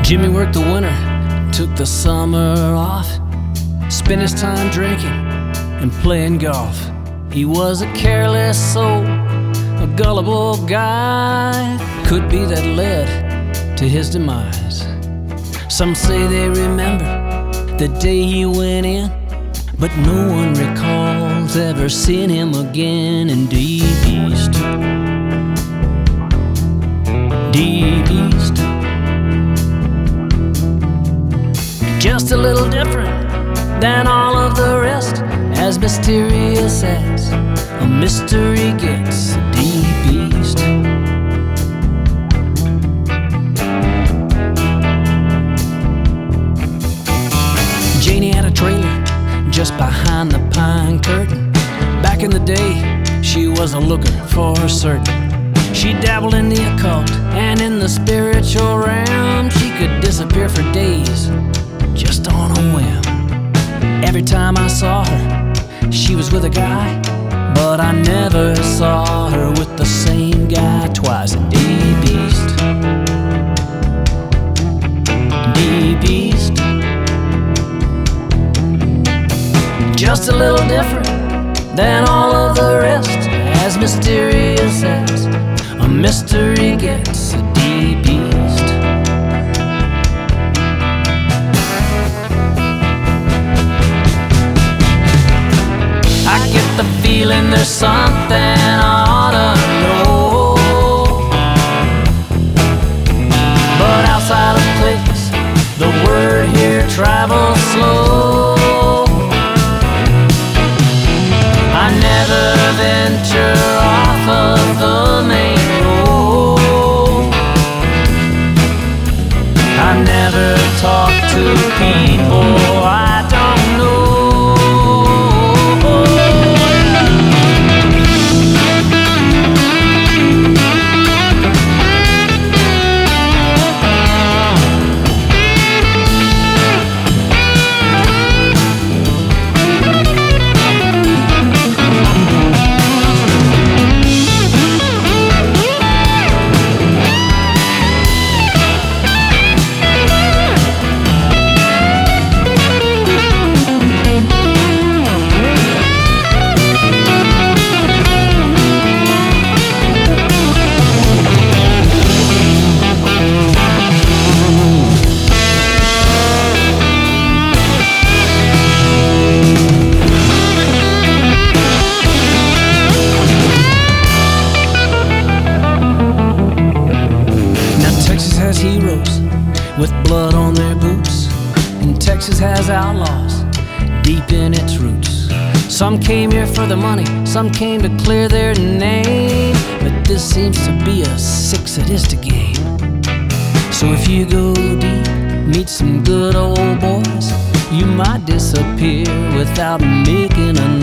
Jimmy worked the winter, took the summer off, spent his time drinking and playing golf. He was a careless soul, a gullible guy. Could be that led to his demise. Some say they remember the day he went in, but no one recalls ever seeing him again in Deep East. Deep East. Just a little different than all of the rest, as mysterious as a mystery gets. Deep East. Janie had a trailer just behind the pine curtain. Back in the day, she was a looker for certain. She dabbled in the occult and in the spiritual realm. She could disappear for days just on a whim. Every time I saw her, she was with a guy, but I never saw her with the same guy twice. Deep East. Deep East. Just a little different than all of the rest, as mysterious as a mystery gets. Deep East. I get the feeling there's something I ought to know, but outside of clicks, the word here travels slow. I never venture off of the main road. I never talk to people I don't know. Heroes with blood on their boots, and Texas has outlaws deep in its roots. Some came here for the money, some came to clear their name, but this seems to be a sick, sadistic game. So if you go deep, meet some good old boys, you might disappear without making a